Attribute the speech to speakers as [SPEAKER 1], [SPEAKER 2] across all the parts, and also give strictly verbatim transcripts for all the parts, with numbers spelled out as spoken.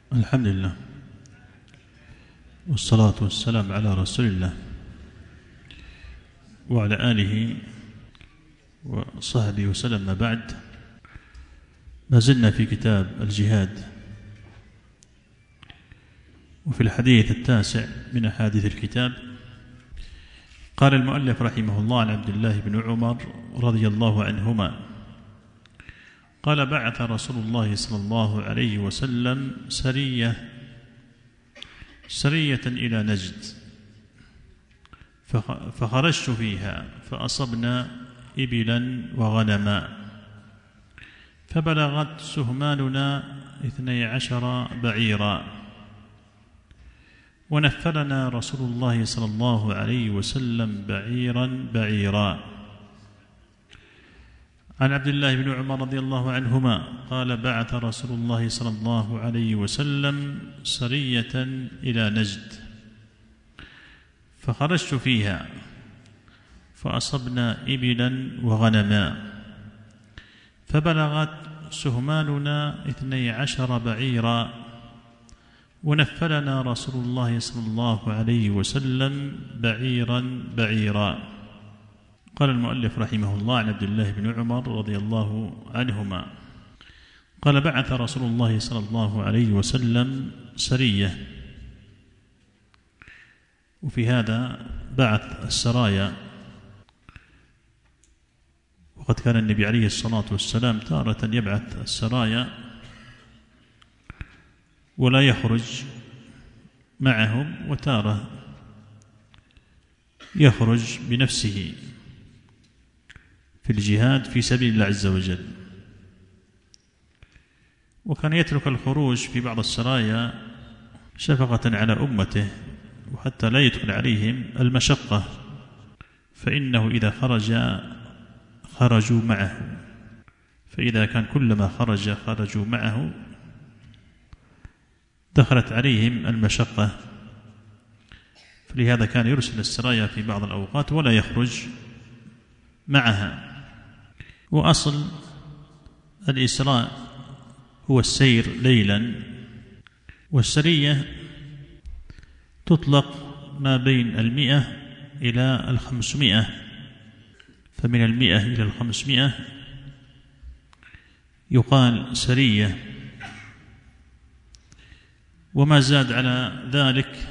[SPEAKER 1] الحمد لله والصلاة والسلام على رسول الله وعلى آله وصحبه وسلم. ما بعد، ما زلنا في كتاب الجهاد وفي الحديث التاسع من أحاديث الكتاب. قال المؤلف رحمه الله عن عبد الله بن عمر رضي الله عنهما قال: بعث رسول الله صلى الله عليه وسلم سرية سرية إلى نجد، فخرجت فيها فأصبنا إبلا وغنما، فبلغت سهماننا اثني عشر بعيرا، ونفلنا رسول الله صلى الله عليه وسلم بعيرا بعيرا. عن عبد الله بن عمر رضي الله عنهما قال: بعث رسول الله صلى الله عليه وسلم سرية إلى نجد، فخرجت فيها فأصبنا إبلا وغنما، فبلغت سهماننا اثني عشر بعيرا، ونفلنا رسول الله صلى الله عليه وسلم بعيرا بعيرا. قال المؤلف رحمه الله عن عبد الله بن عمر رضي الله عنهما قال: بعث رسول الله صلى الله عليه وسلم سرية. وفي هذا بعث السرايا، وقد كان النبي عليه الصلاة والسلام تارة يبعث السرايا ولا يخرج معهم، وتارة يخرج بنفسه في الجهاد في سبيل الله عز وجل. وكان يترك الخروج في بعض السرايا شفقة على أمته، وحتى لا يدخل عليهم المشقة، فإنه إذا خرج خرجوا معه، فإذا كان كلما خرج خرجوا معه دخلت عليهم المشقة، فلهذا كان يرسل السرايا في بعض الأوقات ولا يخرج معها. وأصل الإسراء هو السير ليلا، والسرية تطلق ما بين المئة إلى الخمسمائة، فمن المئة إلى الخمسمائة يقال سرية، وما زاد على ذلك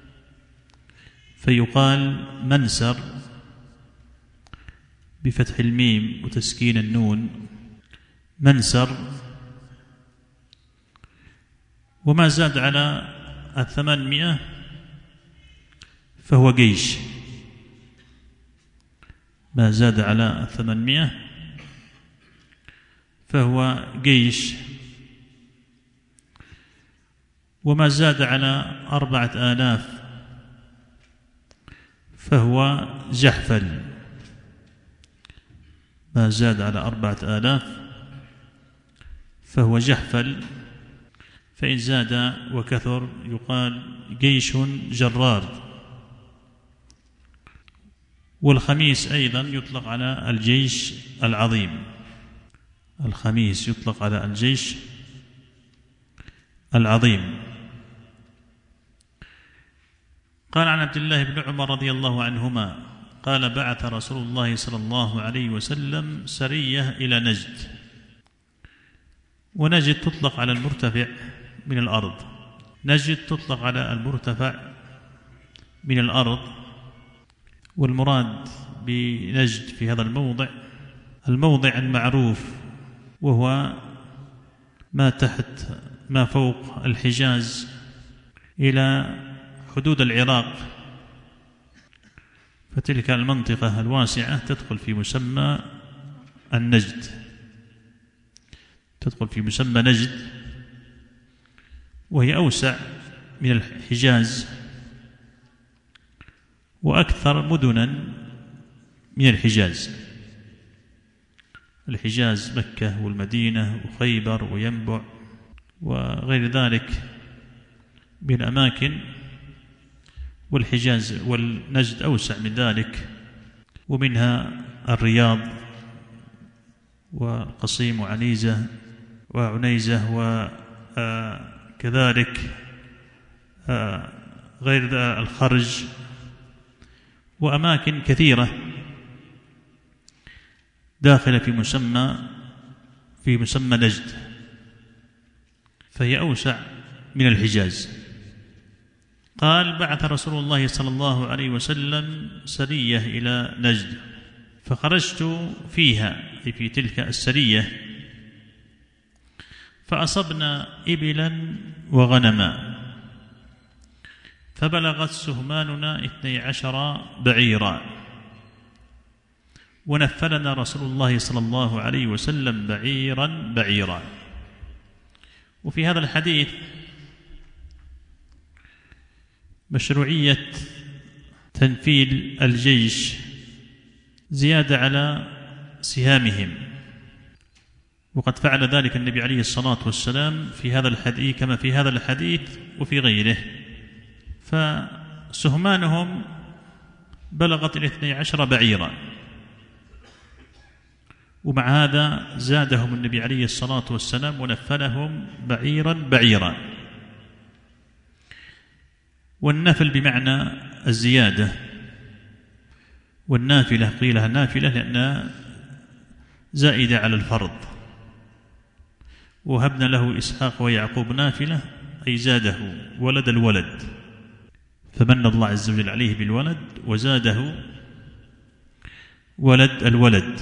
[SPEAKER 1] فيقال منسر بفتح الميم وتسكين النون، منسر. وما زاد على الثمانمائة فهو جيش، ما زاد على الثمانمائة فهو جيش. وما زاد على أربعة آلاف فهو جحفل، ما زاد على أربعة آلاف فهو جحفل. فإن زاد وكثر يقال جيش جرار. والخميس أيضا يطلق على الجيش العظيم، الخميس يطلق على الجيش العظيم. قال عن عبد الله بن عمر رضي الله عنهما قال: بعث رسول الله صلى الله عليه وسلم سرية إلى نجد. ونجد تطلق على المرتفع من الأرض، نجد تطلق على المرتفع من الأرض. والمراد بنجد في هذا الموضع الموضع المعروف، وهو ما تحت ما فوق الحجاز إلى حدود العراق، فتلك المنطقة الواسعة تدخل في مسمى النجد، تدخل في مسمى نجد، وهي أوسع من الحجاز وأكثر مدنا من الحجاز. الحجاز مكة والمدينة وخيبر وينبع وغير ذلك من الأماكن، والحجاز والنجد أوسع من ذلك، ومنها الرياض وقصيم وعنيزة وعنيزة كذلك غير الخرج وأماكن كثيرة داخلة في مسمى في مسمى نجد، فهي أوسع من الحجاز. قال: بعث رسول الله صلى الله عليه وسلم سرية إلى نجد، فخرجت فيها أي في تلك السرية، فأصبنا إبلا وغنما، فبلغت سهماننا اثني عشر بعيرا، ونفلنا رسول الله صلى الله عليه وسلم بعيرا بعيرا. وفي هذا الحديث مشروعية تنفيل الجيش زيادة على سهامهم، وقد فعل ذلك النبي عليه الصلاة والسلام في هذا الحديث كما في هذا الحديث وفي غيره، فسهمانهم بلغت الاثني عشر بعيرا، ومع هذا زادهم النبي عليه الصلاة والسلام ونفلهم بعيرا بعيرا. والنفل بمعنى الزيادة، والنافلة قيلها نافلة لأنها زائدة على الفرض. وهبنا له إسحاق ويعقوب نافلة أي زاده ولد الولد، فمن الله عز وجل عليه بالولد وزاده ولد الولد.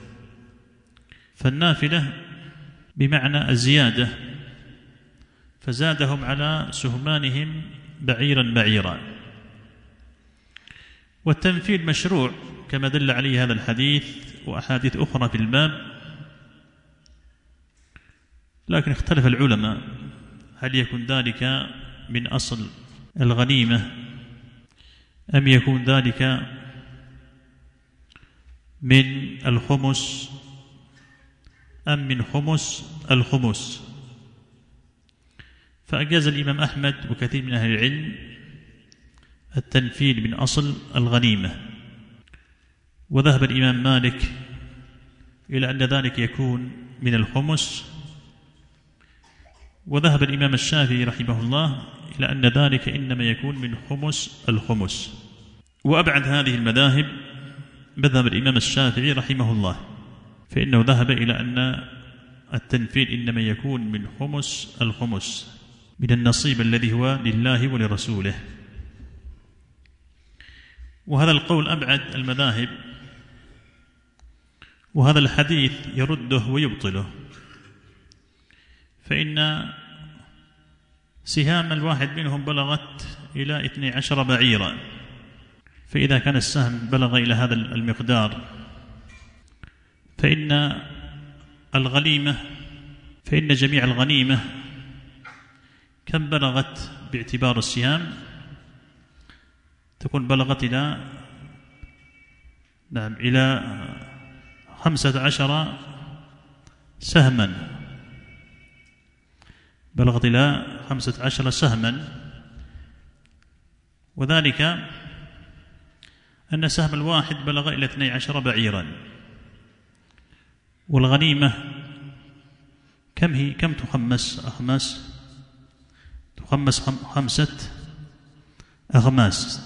[SPEAKER 1] فالنافلة بمعنى الزيادة، فزادهم على سهمانهم بعيرا بعيرا. والتنفيل مشروع كما دل عليه هذا الحديث وأحاديث أخرى في الباب، لكن اختلف العلماء هل يكون ذلك من أصل الغنيمة أم يكون ذلك من الخمس أم من خمس الخمس. فأجاز الإمام أحمد وكثير من أهل العلم التنفيل من أصل الغنيمة، وذهب الإمام مالك إلى أن ذلك يكون من الخمس، وذهب الإمام الشافعي رحمه الله إلى أن ذلك إنما يكون من خمس الخمس. وأبعد هذه المذاهب مذهب الإمام الشافعي رحمه الله، فإنه ذهب إلى أن التنفيل إنما يكون من خمس الخمس، من النصيب الذي هو لله ولرسوله. وهذا القول أبعد المذاهب، وهذا الحديث يرده ويبطله، فإن سهام الواحد منهم بلغت إلى اثني عشر بعيرا، فإذا كان السهم بلغ إلى هذا المقدار فإن الغنيمة فإن جميع الغنيمة كم بلغت باعتبار السهام؟ تكون بلغت إلى نعم إلى خمسة عشر سهما، بلغت إلى خمسة عشر سهما. وذلك أن سهم الواحد بلغ إلى اثني عشر بعيرا. والغنيمة كم هي كم تخمس أخماس؟ تخمس خمسة أخماس.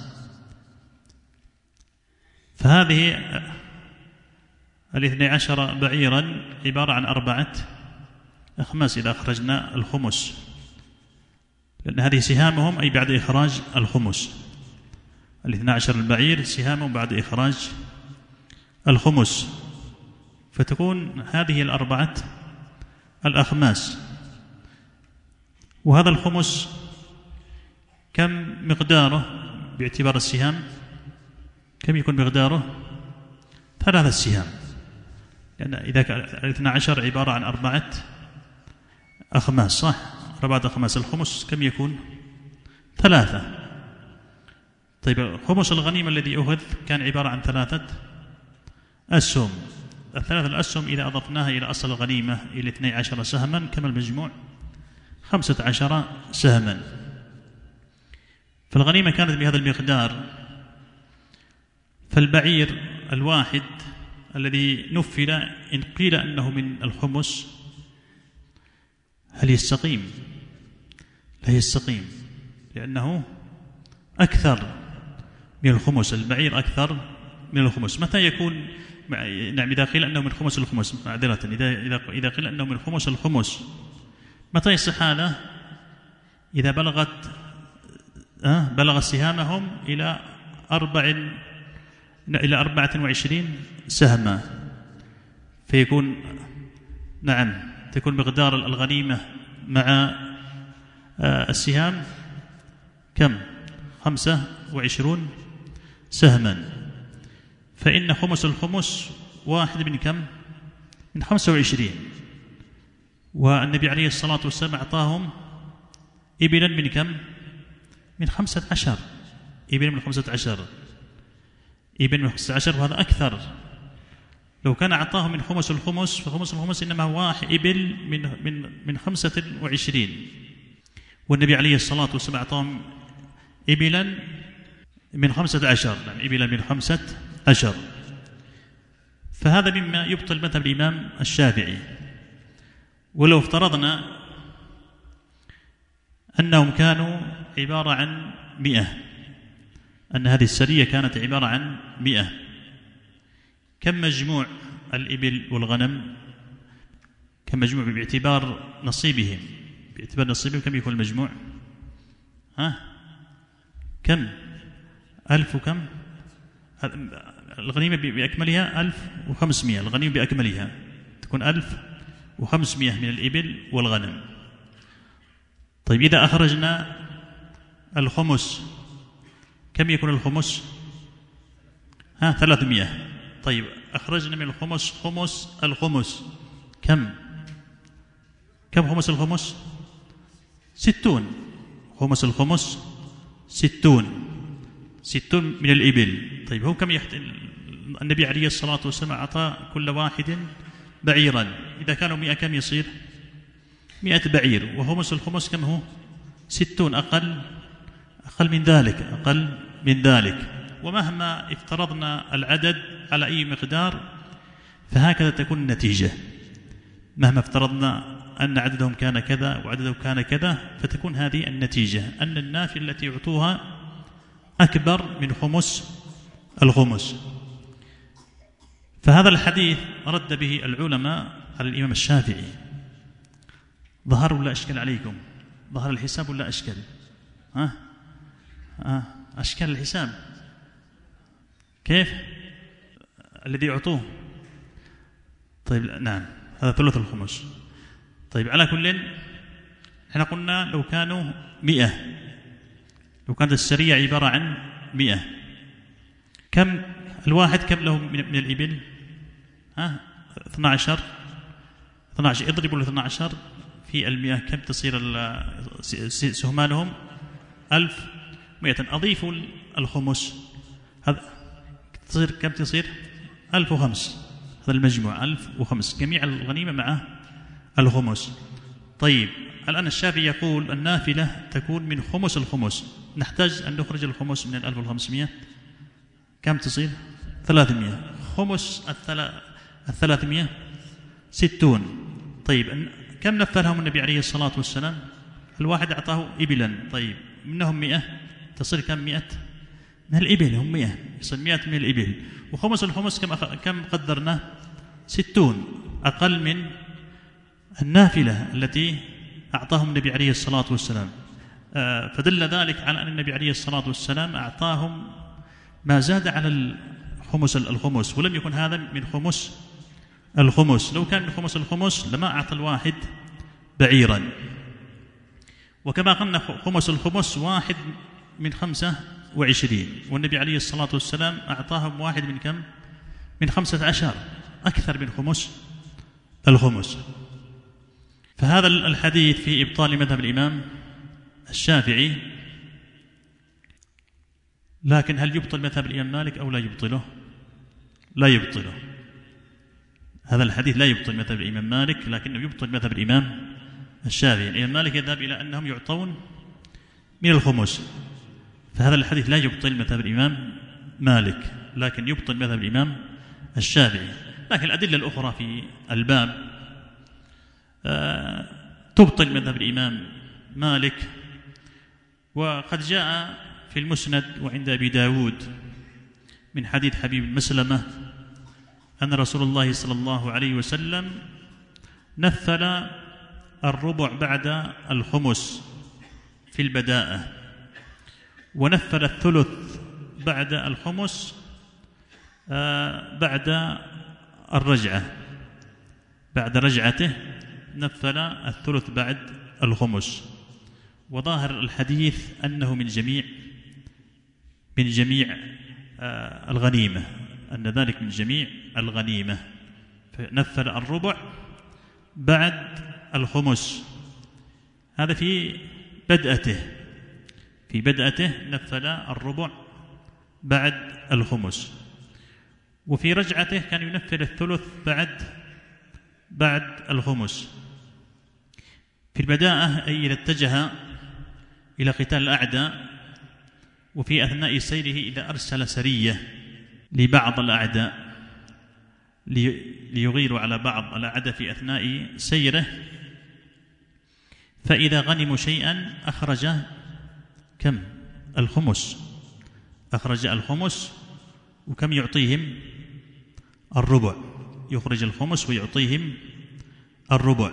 [SPEAKER 1] فهذه الاثني عشر بعيرا عبارة عن أربعة أخماس إذا أخرجنا الخمس، لأن هذه سهامهم أي بعد إخراج الخمس. الاثنى عشر البعير سهامهم بعد إخراج الخمس، فتكون هذه الأربعة الأخماس. وهذا الخمس كم مقداره باعتبار السهام؟ كم يكون مقداره؟ ثلاثة سهام، لأن إذا كان الاثنى عشر عبارة عن أربعة أخماس، صح؟ أربعة أخماس. الخمس كم يكون؟ ثلاثة. طيب خمس الغنيمة الذي أخذ كان عبارة عن ثلاثة أسهم. الثلاثة الأسهم إذا أضفناها إلى أصل الغنيمة إلى اثني عشر سهما كم المجموع؟ خمسة عشر سهما. فالغنيمة كانت بهذا المقدار. فالبعير الواحد الذي نفل إن قيل أنه من الخمس هل يستقيم؟ لا يستقيم، لأنه أكثر من الخمس، البعير أكثر من الخمس. متى يكون؟ نعم، إذا قيل أنه من خمس الخمس، معذرة، إذا إذا إذا قيل أنه من خمس الخمس، متى يصح هذا؟ إذا بلغت أه بلغ سهامهم إلى أربع إلى أربعة وعشرين سهما، فيكون نعم تكون مقدار الغنيمة مع السهام كم؟ خمسة وعشرون سهما. فإن خمس الخمس واحد من كم؟ من خمسة وعشرين. والنبي عليه الصلاة والسلام أعطاهم إبلا من كم؟ من خمسة عشر، إبلا من خمسة عشر، إبلا من خمسة عشر، وهذا أكثر. لو كان أعطاهم من خمس الخمس، فخمس الخمس إنما هو واحد إبل من من من خمسة وعشرين، والنبي عليه الصلاة والسلام أعطاهم إبلا من خمسة عشر، يعني إبلا من خمسة عشر. فهذا مما يبطل مذهب الإمام الشافعي. ولو افترضنا أنهم كانوا عبارة عن مئة، أن هذه السرية كانت عبارة عن مئة، كم مجموع الإبل والغنم؟ كم مجموع باعتبار نصيبهم؟ باعتبار نصيبهم كم يكون المجموع؟ ها كم؟ ألف وكم؟ الغنيمة بأكملها ألف وخمسمائة، الغنيمة بأكملها تكون ألف وخمسمائة من الإبل والغنم. طيب إذا أخرجنا الخمس كم يكون الخمس؟ ها ثلاثمائة. طيب أخرجنا من الخمس خمس الخمس كم؟ كم خمس الخمس؟ ستون. خمس الخمس ستون، ستون من الإبل. طيب هو كم يحت... النبي عليه الصلاة والسلام أعطى كل واحد بعيرا، إذا كانوا مئة كم يصير؟ مئة بعير. وخمس الخمس كم هو؟ ستون، أقل أقل من ذلك، أقل من ذلك. ومهما افترضنا العدد على أي مقدار فهكذا تكون النتيجة. مهما افترضنا أن عددهم كان كذا وعددهم كان كذا، فتكون هذه النتيجة، أن النافلة التي يعطوها أكبر من خمس الخمس. فهذا الحديث رد به العلماء على الإمام الشافعي. ظهر ولا أشكل عليكم؟ ظهر الحساب ولا أشكل؟ ها؟ ها؟ أشكال الحساب كيف؟ الذي يعطوه. طيب نعم، هذا ثلث الخمس. طيب على كل، احنا قلنا لو كانوا مئة، لو كانت السرية عبارة عن مئة، كم الواحد كم له من الإبل؟ ها اثنا عشر، اثنا عشر اضربوا ل اثنا عشر في المئة، كم تصير سهمانهم؟ ألف مئة. أضيفوا الخمس، هذا تصير كم؟ تصير ألف وخمس. هذا المجموع ألف وخمس، جميع الغنيمة مع الخمس. طيب الآن الشافعي يقول النافلة تكون من خمس الخمس، نحتاج أن نخرج الخمس من الألف والخمسمائة، كم تصير؟ ثلاثمائة. خمس الثلاثمائة ستون. طيب كم نفلهم النبي عليه الصلاة والسلام؟ الواحد أعطاه إبلا، طيب منهم مئة، تصير كم؟ مئة من الإبل، هم مئة، يصير مئة من الإبل. وخمس الخمس كم أخ... كم قدرنا؟ ستون، أقل من النافلة التي أعطاهم النبي عليه الصلاة والسلام. آه فدل ذلك على أن النبي عليه الصلاة والسلام أعطاهم ما زاد على الخمس الخمس، ولم يكن هذا من خمس الخمس. لو كان من خمس الخمس لما أعطى الواحد بعيرا. وكما قلنا خمس الخمس واحد من خمسة وعشرين، والنبي عليه الصلاة والسلام أعطاهم واحد من كم؟ من خمسة عشر، أكثر من خمس الخمس. فهذا الحديث في إبطال مذهب الإمام الشافعي. لكن هل يبطل مذهب الإمام مالك أو لا يبطله؟ لا يبطله. هذا الحديث لا يبطل مذهب الإمام مالك، لكنه يبطل مذهب الإمام الشافعي. الإمام مالك يذهب إلى أنهم يعطون من الخمس، فهذا الحديث لا يبطل مذهب الإمام مالك، لكن يبطل مذهب الإمام الشافعي. لكن الأدلة الأخرى في الباب آه تبطل مذهب الإمام مالك وقد جاء في المسند وعند أبي داود من حديث حبيب المسلمة أن رسول الله صلى الله عليه وسلم نفل الربع بعد الخمس في البداءة، ونفل الثلث بعد الخمس بعد الرجعة، بعد رجعته نفل الثلث بعد الخمس. وظاهر الحديث أنه من جميع من جميع الغنيمة، أن ذلك من جميع الغنيمة، فنفل الربع بعد الخمس. هذا في بدأته في بدأته نفل الربع بعد الخمس. وفي رجعته كان ينفل الثلث بعد بعد الخمس. في البداءة أي إذا اتجه إلى قتال الأعداء، وفي أثناء سيره إذا أرسل سرية لبعض الأعداء ليغيروا على بعض الأعداء في أثناء سيره، فإذا غنموا شيئا أخرج كم؟ الخمس، أخرج الخمس. وكم يعطيهم؟ الربع، يخرج الخمس ويعطيهم الربع.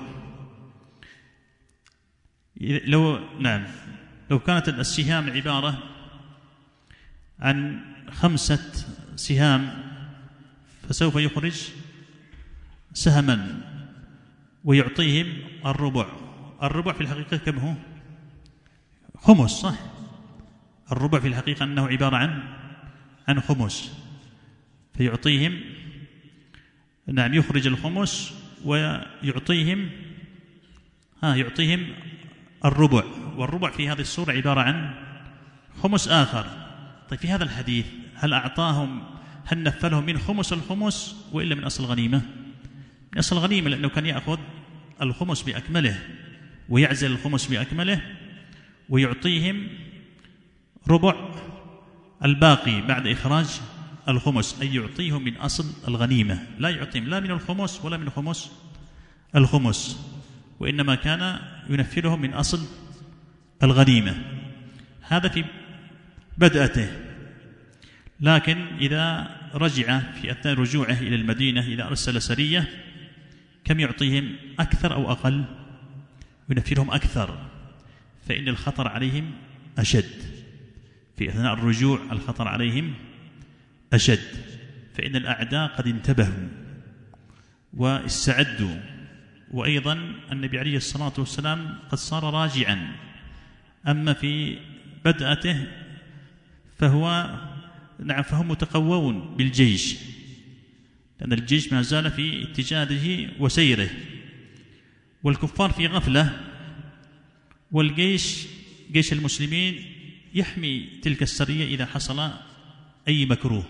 [SPEAKER 1] لو نعم لو كانت السهام عبارة عن خمسة سهام فسوف يخرج سهما ويعطيهم الربع. الربع في الحقيقة كم هو؟ خمس، صح؟ الربع في الحقيقة أنه عبارة عن عن خمس، فيعطيهم نعم يخرج الخمس ويعطيهم ها يعطيهم الربع. والربع في هذه الصورة عبارة عن خمس آخر. طيب في هذا الحديث هل أعطاهم هل نفلهم من خمس الخمس وإلا من أصل الغنيمة؟ من أصل الغنيمة، لأنه كان يأخذ الخمس بأكمله ويعزل الخمس بأكمله ويعطيهم ربع الباقي بعد إخراج الخمس، أي يعطيهم من أصل الغنيمة، لا يعطيهم لا من الخمس ولا من خمس الخمس، وإنما كان ينفلهم من أصل الغنيمة. هذا في بدأته. لكن إذا رجع في أثناء رجوعه إلى المدينة إذا أرسل سرية كم يعطيهم؟ أكثر أو أقل؟ ينفلهم أكثر، فإن الخطر عليهم أشد. في أثناء الرجوع الخطر عليهم أشد، فإن الأعداء قد انتبهوا واستعدوا. وأيضا النبي عليه الصلاة والسلام قد صار راجعا. أما في بدأته فهو نعم فهم متقوون بالجيش، لأن الجيش ما زال في اتجاهه وسيره، والكفار في غفلة، والجيش جيش المسلمين يحمي تلك السرية إذا حصل أي مكروه.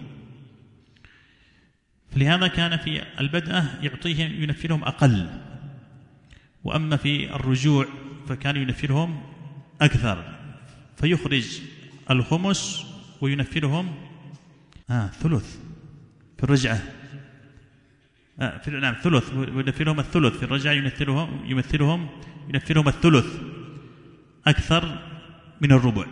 [SPEAKER 1] فلهذا كان في البدء يعطيهم ينفلهم أقل، وأما في الرجوع فكان ينفلهم أكثر، فيخرج الخمس وينفلهم آه ثلث في الرجعة آه في نعم ثلث وينفلهم الثلث في الرجعة، يمثلهم يمثلهم ينفلهم الثلث أكثر من الربع.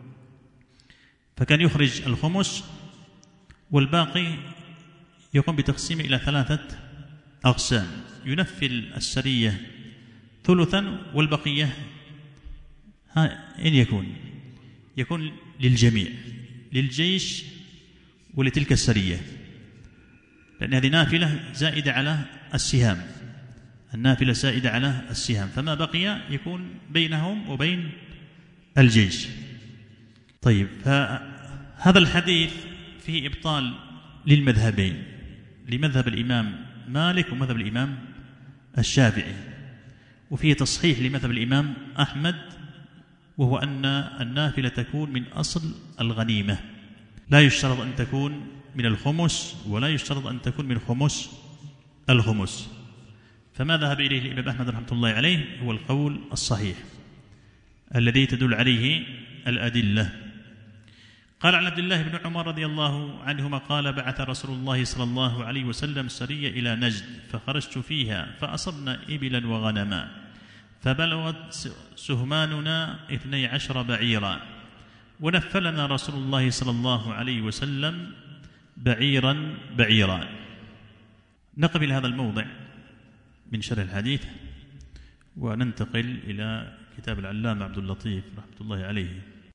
[SPEAKER 1] فكان يخرج الخمس والباقي يقوم بتقسيمه إلى ثلاثة أقسام، ينفل السرية ثلثا والبقية ها إن يكون يكون للجميع، للجيش ولتلك السرية، لأن هذه نافلة زائدة على السهام، النافلة زائدة على السهام، فما بقي يكون بينهم وبين الجيش. طيب، فهذا الحديث فيه إبطال للمذهبين، لمذهب الإمام مالك ومذهب الإمام الشافعي، وفيه تصحيح لمذهب الإمام أحمد، وهو أن النافلة تكون من أصل الغنيمة، لا يشترط أن تكون من الخمس ولا يشترط أن تكون من خمس الخمس. فما ذهب إليه الإمام أحمد رحمة الله عليه هو القول الصحيح الذي تدل عليه الأدلة. قال عن عبد الله بن عمر رضي الله عنهما قال: بعث رسول الله صلى الله عليه وسلم سرية إلى نجد، فخرجت فيها فأصبنا إبلا وغنما، فبلغت سهماننا اثني عشر بعيرا، ونفلنا رسول الله صلى الله عليه وسلم بعيرا بعيرا. نقبل هذا الموضع من شرح الحديث وننتقل إلى كتاب العلامة عبد اللطيف رحمة الله عليه